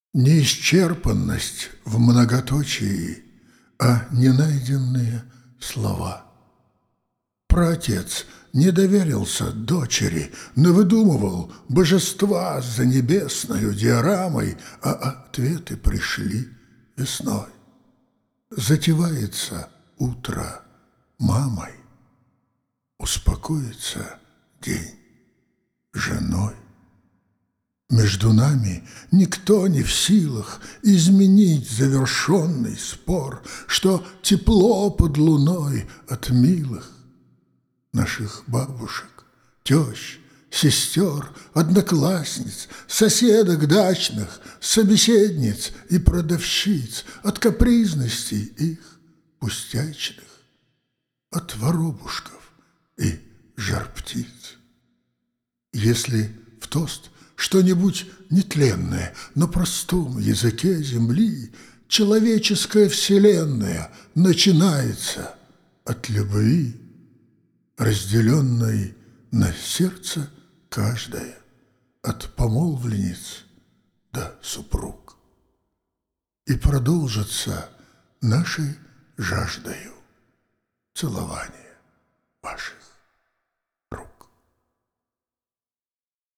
Неисчерпанность в многоточии, а ненайденные слова. Праотец не доверился дочери, но выдумывал божества за небесною диорамой, а ответы пришли весной. Затевается утро мамой, успокоится день женой. Между нами никто не в силах изменить завершенный спор, что тепло под луной от милых наших бабушек, тещ, сестер, одноклассниц, соседок дачных, собеседниц и продавщиц, от капризностей их пустячных, от воробушков и жар-птиц. Если в тост что-нибудь нетленное на простом языке земли, человеческая вселенная начинается от любви, разделенной на сердце каждое, от помолвленниц до супруг, и продолжится нашей жаждою целование ваше.